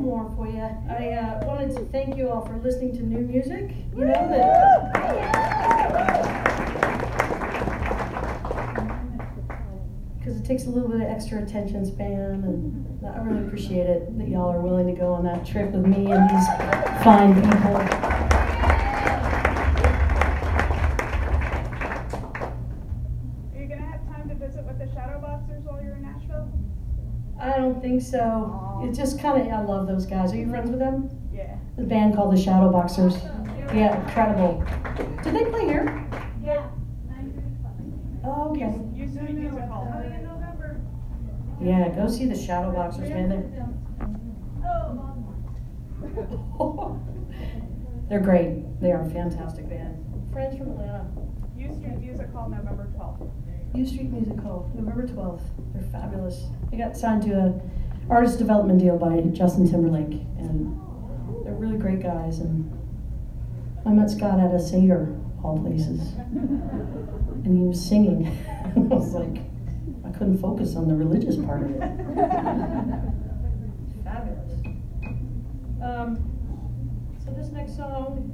more for you. I wanted to thank you all for listening to new music. You know that. Because it takes a little bit of extra attention span, and I really appreciate it that y'all are willing to go on that trip with me and these fine people. Are you going to have time to visit with the Shadowboxers while you're in Nashville? I don't think so. It's just kind of, I love those guys. Are you friends with them? Yeah. The band called the Shadowboxers. Yeah, incredible. Did they play here? Yeah. Oh, okay. You Street Music Hall. In November. Yeah, go see the Shadowboxers, man. They're great. They are a fantastic band. Friends from Atlanta. U Street Music Hall, November 12th. U Street Music Hall, November 12th. They're fabulous. They got signed to a artist development deal by Justin Timberlake, and they're really great guys. And I met Scott at a Seder, all places, and he was singing. I was like, I couldn't focus on the religious part of it. Fabulous. So this next song,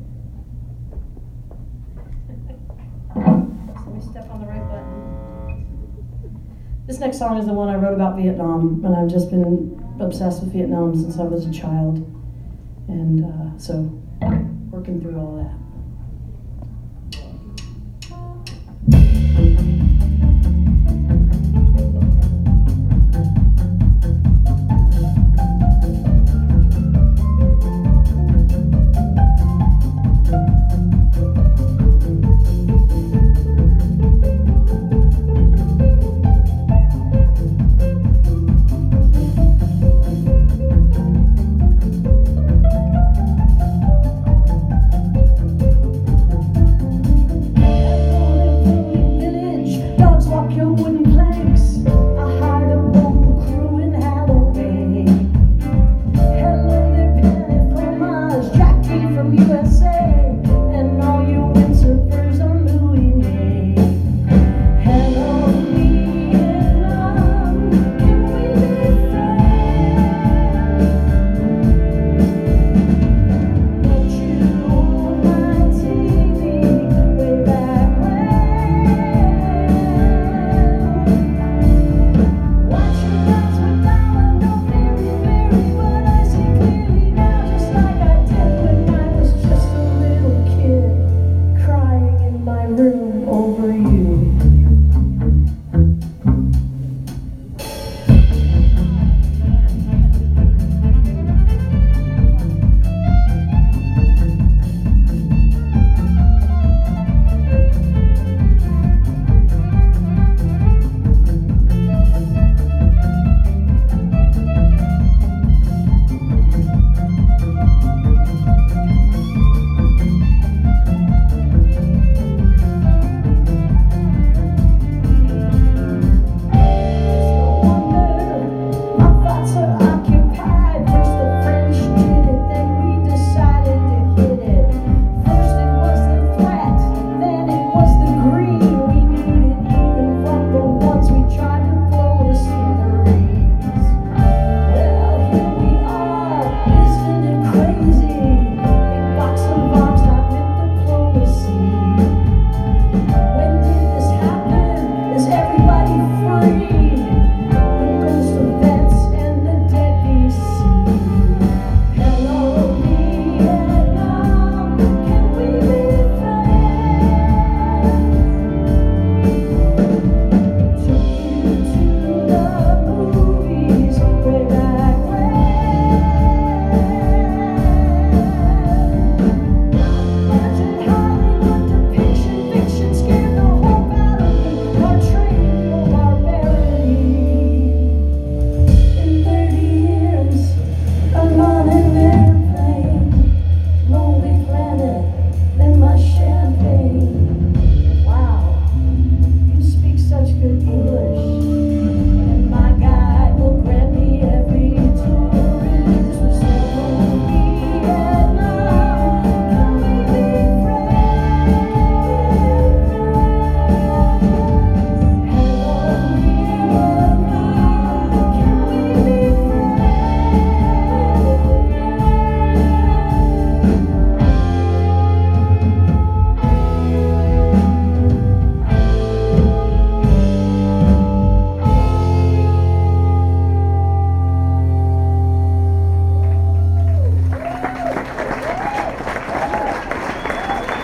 let me step on the right button. This next song is the one I wrote about Vietnam, and I've just been obsessed with Vietnam since I was a child, and so working through all that.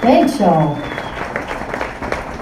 Thanks, y'all.